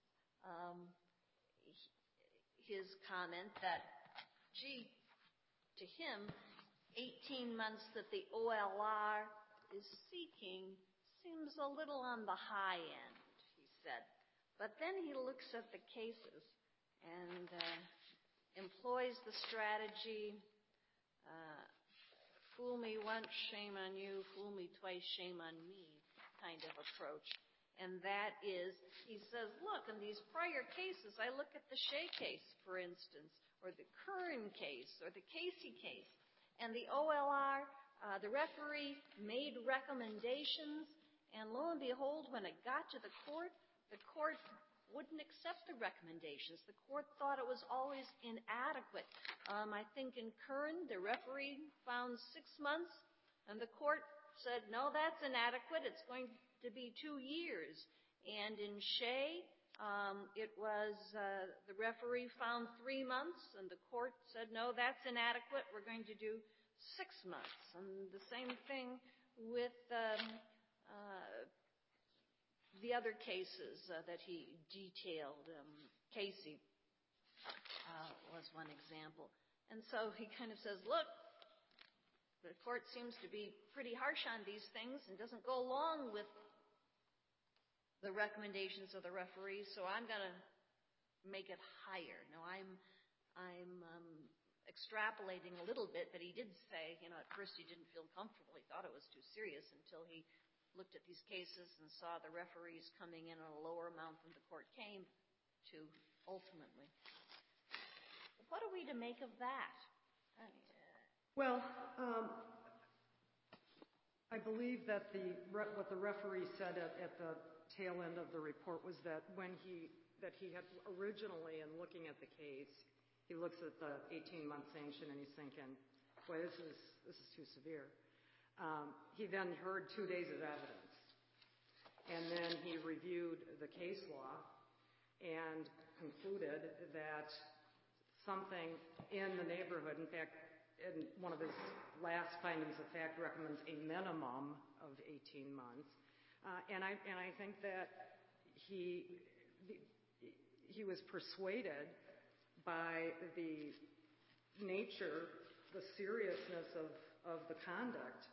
his comment that, gee, to him, 18 months that the OLR is seeking seems a little on the high end, he said. But then he looks at the cases and employs the strategy, fool me once, shame on you, fool me twice, shame on me kind of approach. And that is, he says, look, in these prior cases, I look at the Shea case, for instance, or the Curran case, or the Casey case, And the OLR, the referee made recommendations, and lo and behold, when it got to the court wouldn't accept the recommendations. The court thought it was always inadequate. I think in Kern, the referee found 6 months, and the court said, no, that's inadequate. It's going to be 2 years. And in Shea, it was the referee found 3 months, and the court said, no, that's inadequate. We're going to do 6 months. And the same thing with the other cases that he detailed. Casey was one example. And so he kind of says, look, the court seems to be pretty harsh on these things and doesn't go along with the recommendations of the referees, so I'm going to make it higher. Now, I'm extrapolating a little bit, but he did say, at first he didn't feel comfortable. He thought it was too serious until he looked at these cases and saw the referees coming in on a lower amount than the court came to ultimately. What are we to make of that? Well, I believe that what the referee said at the tail end of the report was that he had originally, in looking at the case, he looks at the 18-month sanction and he's thinking, boy, this is too severe. He then heard 2 days of evidence, and then he reviewed the case law and concluded that something in the neighborhood, in fact, in one of his last findings of fact, recommends a minimum of 18 months. And I think that he was persuaded by the nature, the seriousness of the conduct.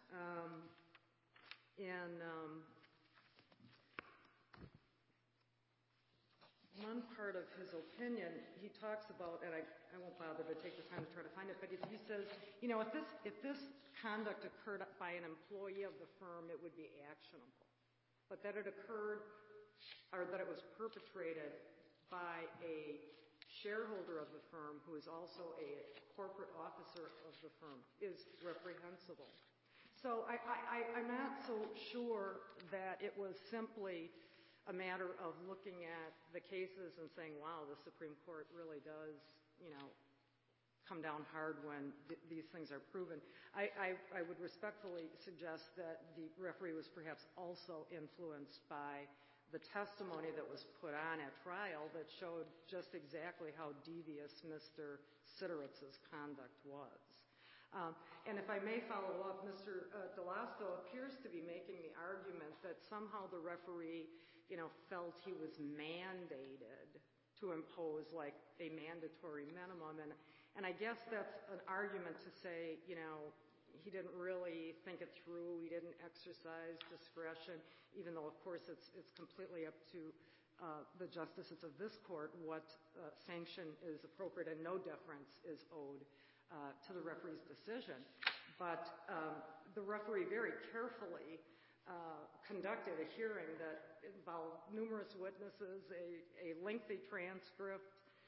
One part of his opinion, he talks about, and I won't bother to take the time to try to find it, but he says, if this conduct occurred by an employee of the firm, it would be actionable. But that it occurred, or that it was perpetrated by a shareholder of the firm who is also a corporate officer of the firm is reprehensible. So I'm not so sure that it was simply a matter of looking at the cases and saying, wow, the Supreme Court really does, come down hard when these things are proven. I would respectfully suggest that the referee was perhaps also influenced by the testimony that was put on at trial that showed just exactly how devious Mr. Sideritz's conduct was. And if I may follow up, Mr. Delasto appears to be making the argument that somehow the referee, felt he was mandated to impose like a mandatory minimum. And I guess that's an argument to say, he didn't really think it through. He didn't exercise discretion, even though, of course, it's completely up to the justices of this court what sanction is appropriate, and no deference is owed to the referee's decision. But the referee very carefully conducted a hearing that involved numerous witnesses, a lengthy transcript,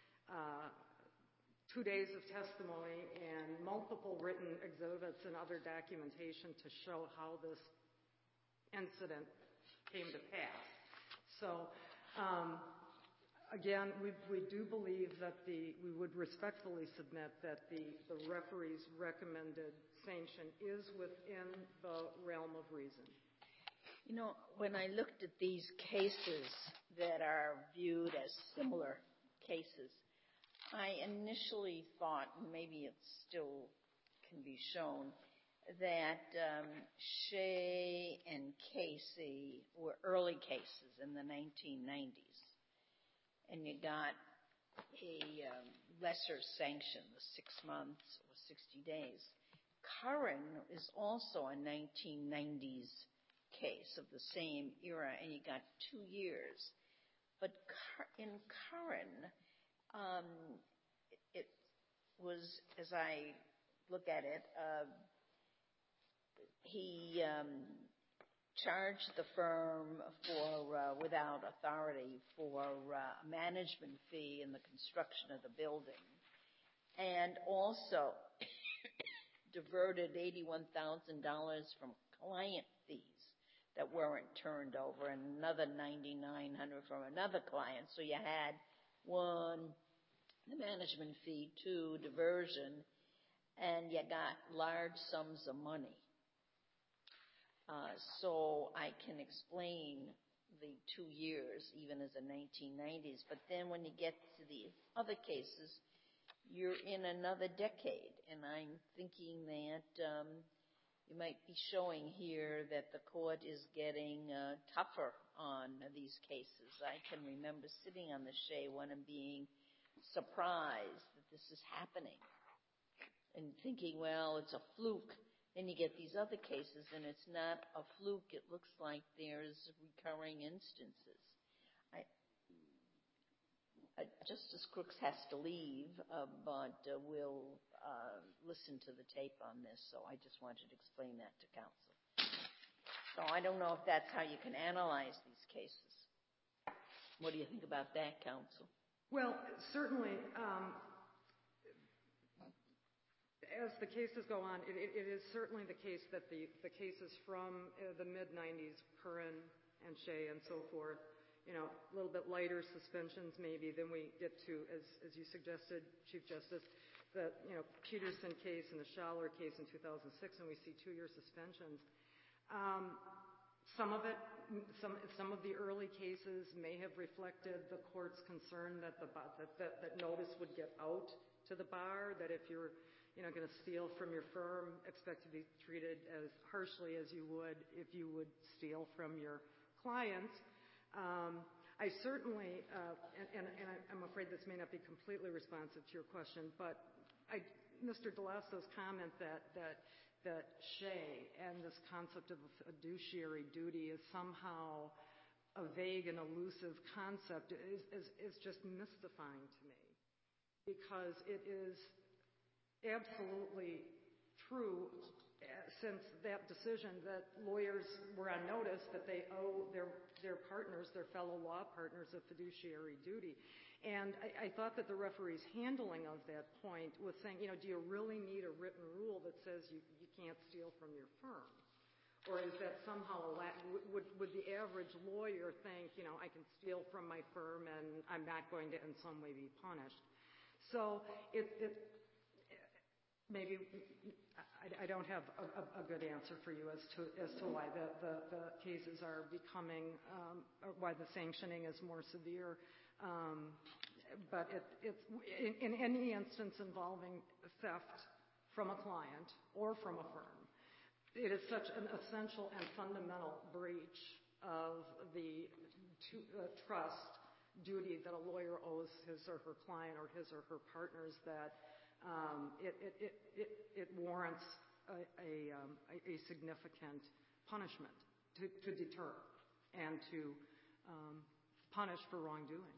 2 days of testimony, and multiple written exhibits and other documentation to show how this incident came to pass. So, again, we do believe that we would respectfully submit that the referee's recommended sanction is within the realm of reason. When I looked at these cases that are viewed as similar cases, I initially thought, and maybe it still can be shown, that Shea and Casey were early cases in the 1990s. And you got a lesser sanction, the 6 months or 60 days. Curran is also a 1990s case of the same era, and you got 2 years. But in Curran, it was, as I look at it, he charged the firm for, without authority, for a management fee in the construction of the building, and also diverted $81,000 from client fees that weren't turned over, and another $9,900 from another client. So you had one, the management fee, two, diversion, and you got large sums of money. So I can explain the 2 years, even as the 1990s. But then when you get to the other cases, you're in another decade. And I'm thinking that you might be showing here that the court is getting tougher on these cases. I can remember sitting on the Shea one and being surprised that this is happening and thinking, well, it's a fluke. Then you get these other cases, and it's not a fluke. It looks like there's recurring instances. Justice Crooks has to leave, but we'll listen to the tape on this, so I just wanted to explain that to counsel. So I don't know if that's how you can analyze these cases. What do you think about that, counsel? Well, certainly, as the cases go on, it is certainly the case that the cases from the mid-'90s, Curran and Shea and so forth, a little bit lighter suspensions maybe than we get to, as you suggested, Chief Justice, the Peterson case and the Schaller case in 2006, and we see 2-year suspensions. Some of the early cases may have reflected the court's concern that notice would get out to the bar, that if you're going to steal from your firm, expect to be treated as harshly as you would if you would steal from your clients. I certainly, and I'm afraid this may not be completely responsive to your question, but Mr. DeLasto's comment that Shea and this concept of a fiduciary duty is somehow a vague and elusive concept is just mystifying to me, because it is absolutely true since that decision that lawyers were on notice that they owe their partners, their fellow law partners, a fiduciary duty. And I thought that the referee's handling of that point was saying, do you really need a written rule that says you can't steal from your firm? Or is that somehow, would the average lawyer think, I can steal from my firm and I'm not going to in some way be punished? So maybe I don't have a good answer for you as to why the cases are becoming, or why the sanctioning is more severe. But it's in any instance involving theft from a client or from a firm, it is such an essential and fundamental breach of the trust duty that a lawyer owes his or her client or his or her partners that it warrants a significant punishment to deter and to punish for wrongdoing.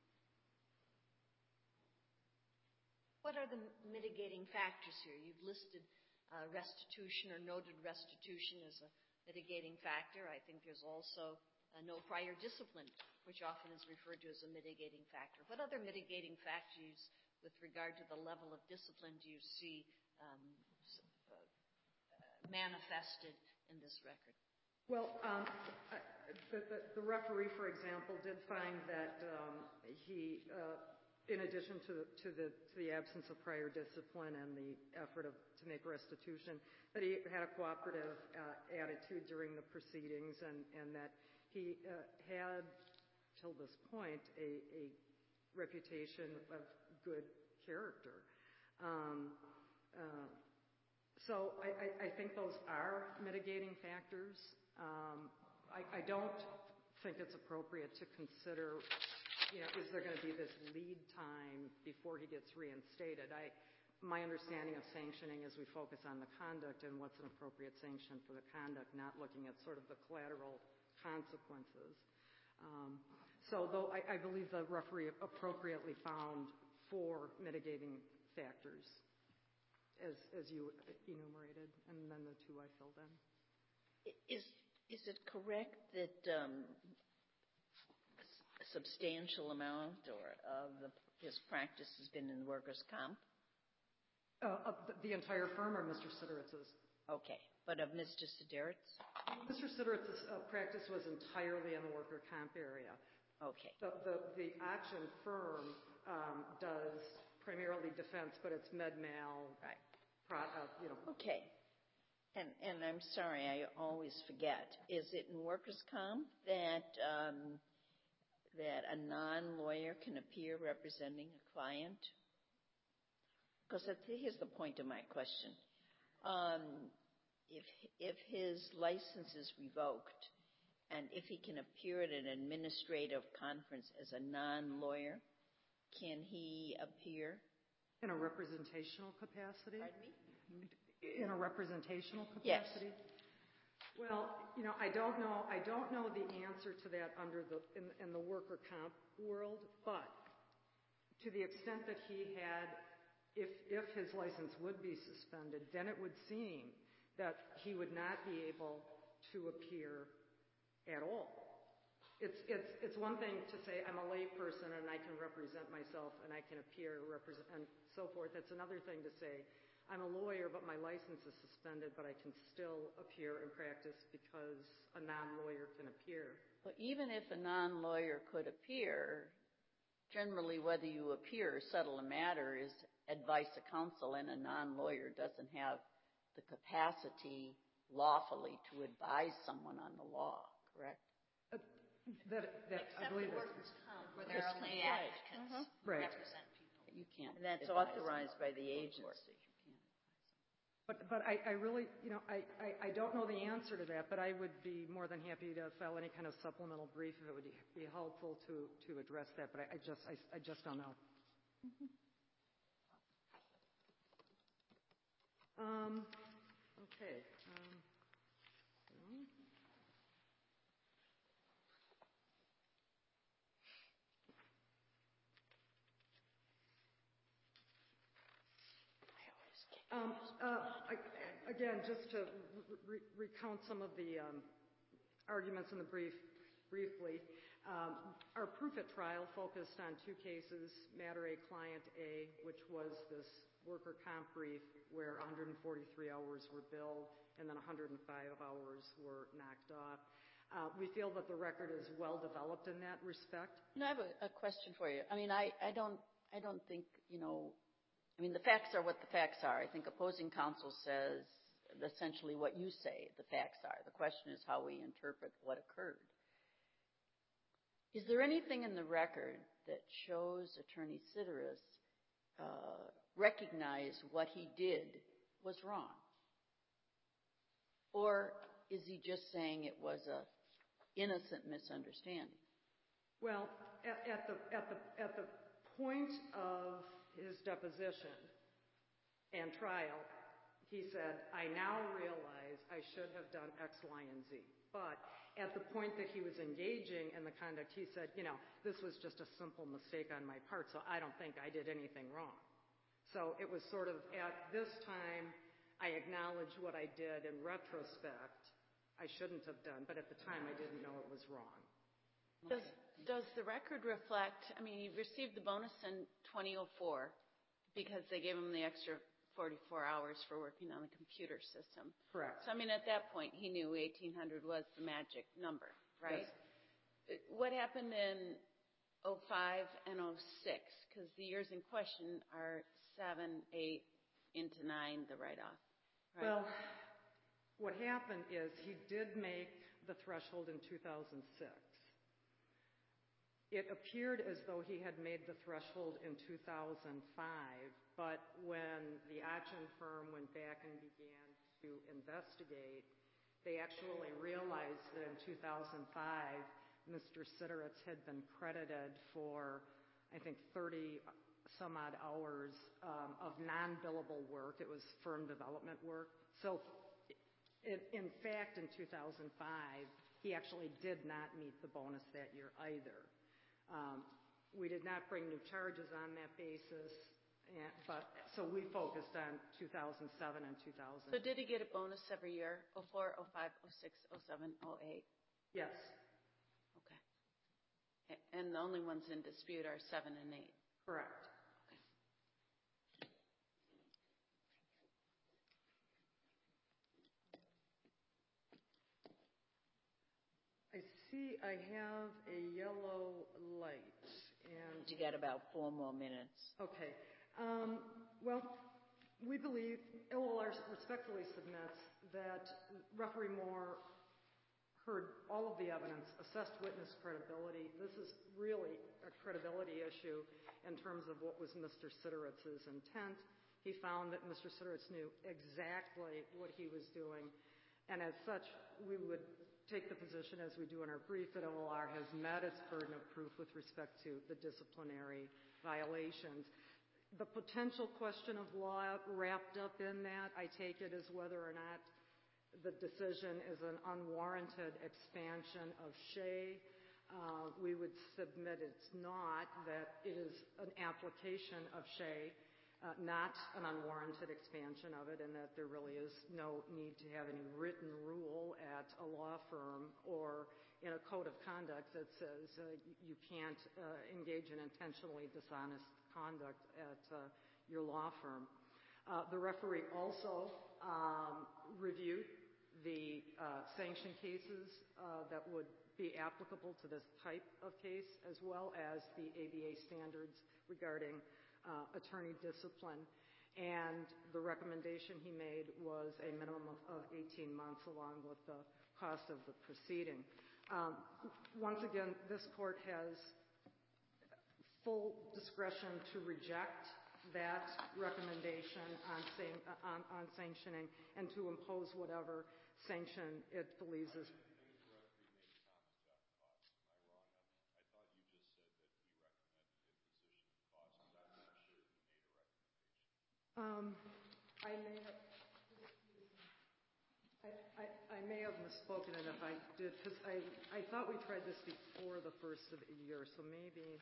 What are the mitigating factors here? You've listed restitution or noted restitution as a mitigating factor. I think there's also no prior discipline, which often is referred to as a mitigating factor. What other mitigating factors with regard to the level of discipline do you see manifested in this record? Well, the referee, for example, did find that he, in addition to the absence of prior discipline and the effort to make restitution, that he had a cooperative attitude during the proceedings, and that he had, till this point, a reputation of good character. So I think those are mitigating factors. I don't think it's appropriate to consider, is there going to be this lead time before he gets reinstated? My understanding of sanctioning is we focus on the conduct and what's an appropriate sanction for the conduct, not looking at sort of the collateral consequences. So though I believe the referee appropriately found 4 mitigating factors as you enumerated, and then the 2 I filled in. Is it correct that a substantial amount of his practice has been in workers' comp? The entire firm or Mr. Sideritz's? Okay, but of Mr. Sideritz's? Mr. Sideritz's practice was entirely in the worker comp area. Okay. The auction firm does primarily defense, but it's med-mal. Right. Okay. And I'm sorry, I always forget. Is it in workers' comp that a non-lawyer can appear representing a client? Because here's the point of my question. If his license is revoked, and if he can appear at an administrative conference as a non-lawyer, can he appear? In a representational capacity? Pardon me? In a representational capacity? Yes. Well, I don't know the answer to that in the worker comp world, but to the extent that he had, if his license would be suspended, then it would seem that he would not be able to appear at all. It's one thing to say I'm a lay person and I can represent myself and I can appear, represent, and so forth. It's another thing to say I'm a lawyer, but my license is suspended, but I can still appear and practice because a non-lawyer can appear. But even if a non-lawyer could appear, generally whether you appear or settle a matter is advice of counsel, and a non-lawyer doesn't have the capacity lawfully to advise someone on the law, correct? I believe workers' comp, where there are only advocates who Right. represent people. You can't. And that's advise authorized them. by the agency. You can't advise them. But I really, I don't know the answer to that, but I would be more than happy to file any kind of supplemental brief if it would be helpful to address that, but I just don't know. Okay. Again, just to recount some of the arguments in the brief briefly, our proof at trial focused on two cases, Matter A, Client A, which was this worker comp brief where 143 hours were billed and then 105 hours were knocked off. We feel that the record is well developed in that respect. I have a question for you. I mean, I don't think, the facts are what the facts are. I think opposing counsel says essentially what you say the facts are. The question is how we interpret what occurred. Is there anything in the record that shows Attorney Sideris recognize what he did was wrong? Or is he just saying it was an innocent misunderstanding? Well, at the point of his deposition and trial, he said, I now realize I should have done X, Y, and Z. But at the point that he was engaging in the conduct, he said, this was just a simple mistake on my part, so I don't think I did anything wrong. So it was sort of at this time, I acknowledge what I did in retrospect. I shouldn't have done, but at the time I didn't know it was wrong. Does the record reflect, he received the bonus in 2004 because they gave him the extra 44 hours for working on the computer system. Correct. So, at that point, he knew 1,800 was the magic number, right? Yes. What happened in 05 and 06? Because the years in question are 7, 8 into 9, the write-off, right? Well, what happened is he did make the threshold in 2006. It appeared as though he had made the threshold in 2005, but when the auction firm went back and began to investigate, they actually realized that in 2005, Mr. Sideris had been credited for, I think, 30 some odd hours of non-billable work. It was firm development work. So, in fact, in 2005, he actually did not meet the bonus that year either. We did not bring new charges on that basis, so we focused on 2007 and 2000. So did he get a bonus every year, 04, 05, 06, 07, 08? Yes. Okay. And the only ones in dispute are 7 and 8? Correct. see I have a yellow light, and You got about 4 more minutes. okay. Well, we believe, OLR respectfully submits that Referee Moore heard all of the evidence, assessed witness credibility. This is really a credibility issue in terms of what was Mr. Sideritz's intent. He found that Mr. Sideritz knew exactly what he was doing, and as such, we would take the position, as we do in our brief, that OLR has met its burden of proof with respect to the disciplinary violations. The potential question of law wrapped up in that, I take it, is whether or not the decision is an unwarranted expansion of Shea. We would submit it's not, that it is an application of Shea, not an unwarranted expansion of it, and that there really is no need to have any written rule at a law firm or in a code of conduct that says you can't engage in intentionally dishonest conduct at your law firm. The referee also reviewed the sanction cases that would be applicable to this type of case, as well as the ABA standards regarding attorney discipline. And the recommendation he made was a minimum of 18 months along with the cost of the proceeding. Once again, this court has full discretion to reject that recommendation on sanctioning and to impose whatever sanction it believes is. I may have misspoken, and if I did, because I thought we tried this before the first of the year, so maybe.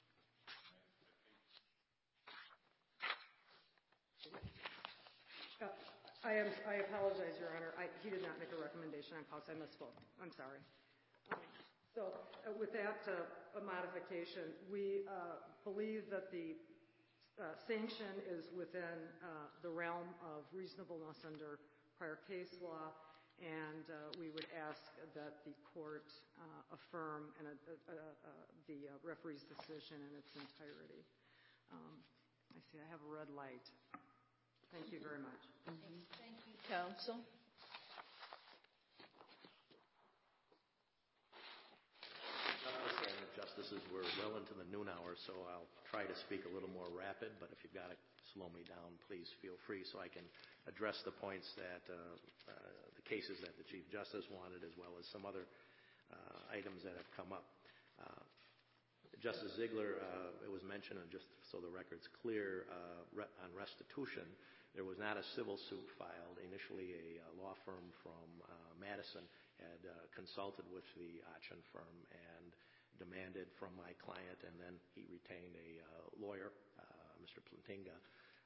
I apologize, Your Honor. He did not make a recommendation on cost. I misspoke. I'm sorry. So with that modification, we believe that the sanction is within the realm of reasonableness under prior case law, and we would ask that the court affirm the referee's decision in its entirety. I see I have a red light. Thank you very much. Thank you, counsel. Justices, we're well into the noon hour, so I'll try to speak a little more rapid, but if you've got to slow me down, please feel free so I can address the points that the cases that the Chief Justice wanted, as well as some other items that have come up. Justice Ziegler, it was mentioned, and just so the record's clear, on restitution, there was not a civil suit filed. Initially, a law firm from Madison had consulted with the Achin firm and demanded from my client, and then he retained a lawyer, Mr. Plantinga,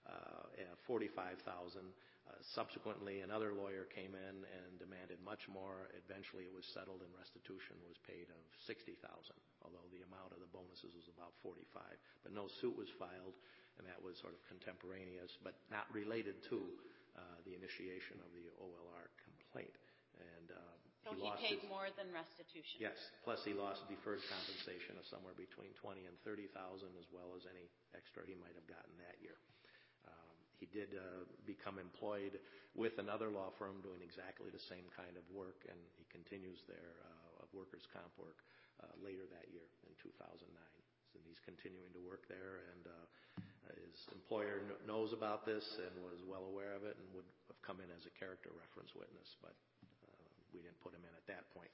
$45,000. Subsequently, another lawyer came in and demanded much more. Eventually, it was settled, and restitution was paid of $60,000, although the amount of the bonuses was about $45,000. But no suit was filed, and that was sort of contemporaneous, but not related to the initiation of the OLR complaint. And so he paid more than restitution. Yes, plus he lost deferred compensation of somewhere between $20,000 and $30,000, as well as any extra he might have gotten that year. He did become employed with another law firm doing exactly the same kind of work, and he continues their workers' comp work later that year in 2009. So he's continuing to work there, and his employer knows about this and was well aware of it and would have come in as a character reference witness, but we didn't put him in at that point.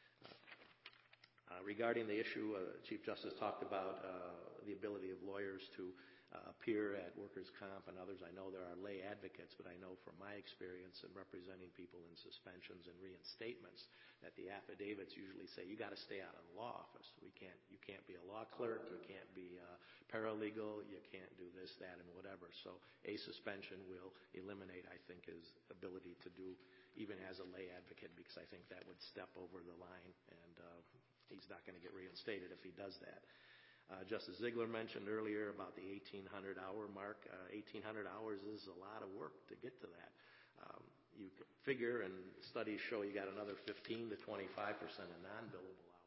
Regarding the issue, Chief Justice talked about the ability of lawyers to appear at workers' comp and others. I know there are lay advocates, but I know from my experience in representing people in suspensions and reinstatements that the affidavits usually say you got to stay out of the law office. You can't be a law clerk, you can't be a paralegal, you can't do this, that, and whatever. So a suspension will eliminate, I think, his ability to do even as a lay advocate, because I think that would step over the line, and he's not going to get reinstated if he does that. Justice Ziegler mentioned earlier about the 1,800-hour mark. 1,800 hours is a lot of work to get to that. You could figure, and studies show you got another 15 to 25% of non-billable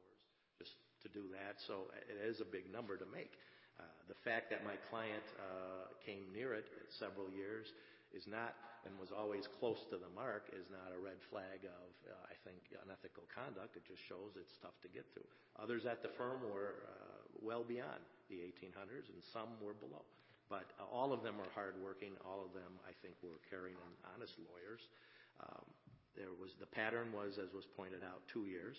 just to do that. So it is a big number to make. The fact that my client came near it several years is not, and was always close to the mark, is not a red flag of, I think, unethical conduct. It just shows it's tough to get to. Others at the firm were well beyond the 1800s, and some were below. But all of them are hardworking. All of them, I think, were caring and honest lawyers. The pattern was, as was pointed out, 2 years.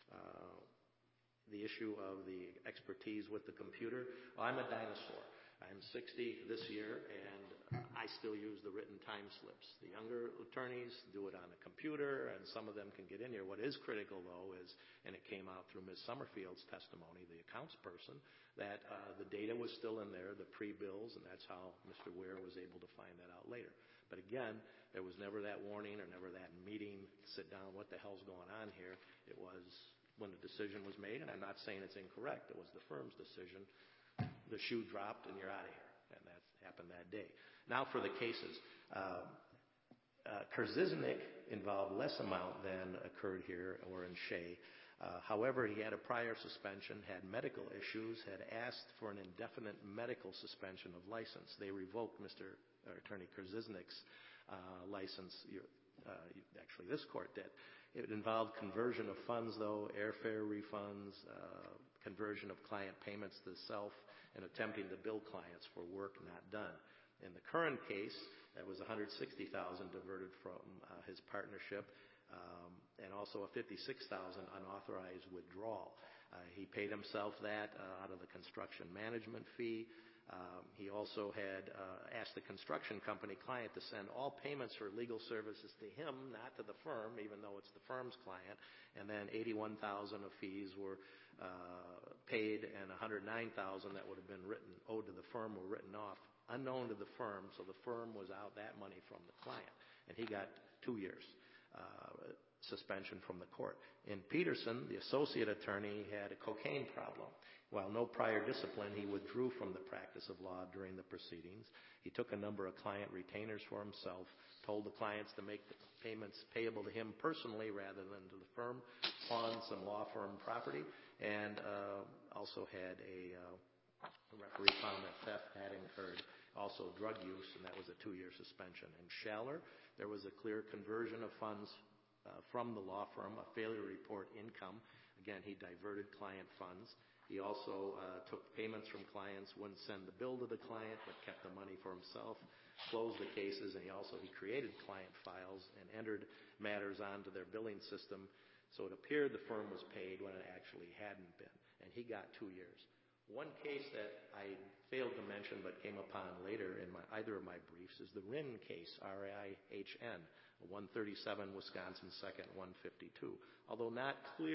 The issue of the expertise with the computer. Well, I'm a dinosaur. I'm 60 this year, and I still use the written time slips. The younger attorneys do it on a computer, and some of them can get in here. What is critical, though, is, and it came out through Ms. Summerfield's testimony, the accounts person, that the data was still in there, the pre-bills, and that's how Mr. Ware was able to find that out later. But again, there was never that warning or never that meeting to sit down, what the hell's going on here. It was when the decision was made, and I'm not saying it's incorrect, it was the firm's decision. The shoe dropped, and you're out of here. And that happened that day. Now for the cases. Kurziznik involved less amount than occurred here or in Shea. However, he had a prior suspension, had medical issues, had asked for an indefinite medical suspension of license. They revoked Attorney Kurziznik's license. Actually, this court did. It involved conversion of funds, though, airfare refunds, conversion of client payments to self, and attempting to bill clients for work not done. In the current case, that was $160,000 diverted from his partnership, and also a $56,000 unauthorized withdrawal. He paid himself that out of the construction management fee. He also had asked the construction company client to send all payments for legal services to him, not to the firm, even though it's the firm's client. And then $81,000 of fees were paid, and $109,000 that would have been owed to the firm were written off, unknown to the firm. So the firm was out that money from the client, and he got 2 years suspension from the court. In Peterson, the associate attorney had a cocaine problem. While no prior discipline, he withdrew from the practice of law during the proceedings. He took a number of client retainers for himself, told the clients to make the payments payable to him personally rather than to the firm, pawned some law firm property, and also had a referee found that theft had incurred, also drug use, and that was a 2-year suspension. In Schaller, there was a clear conversion of funds from the law firm, a failure to report income. Again, he diverted client funds. He also took payments from clients, wouldn't send the bill to the client, but kept the money for himself, closed the cases, and he created client files and entered matters onto their billing system. So it appeared the firm was paid when it actually hadn't been, and he got 2 years. One case that I failed to mention but came upon later in either of my briefs is the Rihn case, R-I-H-N, 137 Wisconsin 2nd, 152. Although not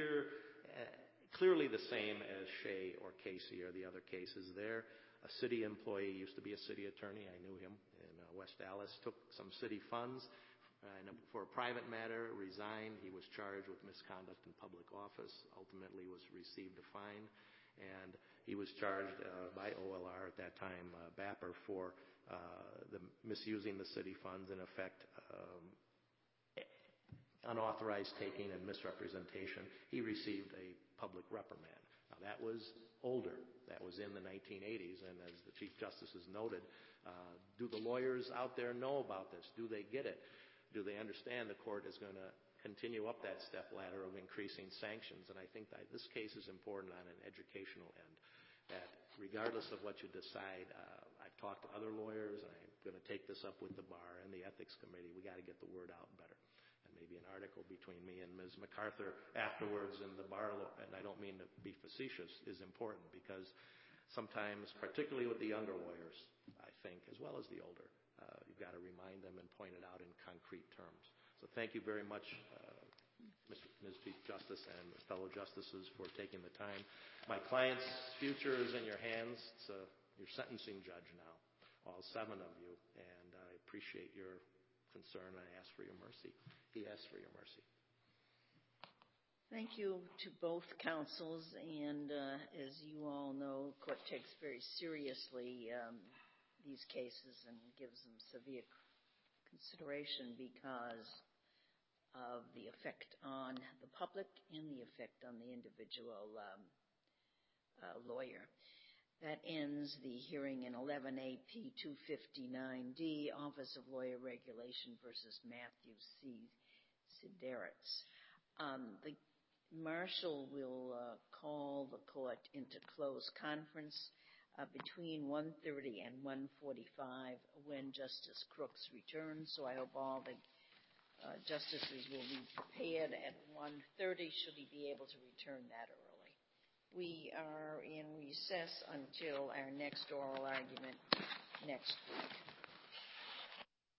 clearly the same as Shea or Casey or the other cases there. A city employee, used to be a city attorney, I knew him in West Dallas, took some city funds and for a private matter, resigned. He was charged with misconduct in public office, ultimately received a fine, and he was charged by OLR at that time, BAPR, for misusing the city funds, in effect, unauthorized taking and misrepresentation. He received a public reprimand. Now, that was older. That was in the 1980s, and as the Chief Justice has noted, do the lawyers out there know about this? Do they get it? Do they understand the court is going to continue up that step ladder of increasing sanctions? And I think that this case is important on an educational end, that regardless of what you decide, I've talked to other lawyers, and I'm going to take this up with the bar and the ethics committee. We got to get the word out better. Maybe an article between me and Ms. MacArthur afterwards in the bar, and I don't mean to be facetious, is important, because sometimes, particularly with the younger lawyers, I think, as well as the older, you've got to remind them and point it out in concrete terms. So thank you very much, Ms. Chief Justice and fellow justices, for taking the time. My client's future is in your hands. It's your sentencing judge now, all 7 of you, and I appreciate your concern. I ask for your mercy. He asks for your mercy. Thank you to both counsels, and as you all know, the court takes very seriously these cases and gives them severe consideration, because of the effect on the public and the effect on the individual lawyer. That ends the hearing in 11 AP 259D, Office of Lawyer Regulation versus Matthew C. Sideritz. The marshal will call the court into closed conference between 1:30 and 1:45 when Justice Crooks returns. So I hope all the justices will be prepared at 1:30 should he be able to return that early. We are in recess until our next oral argument next week.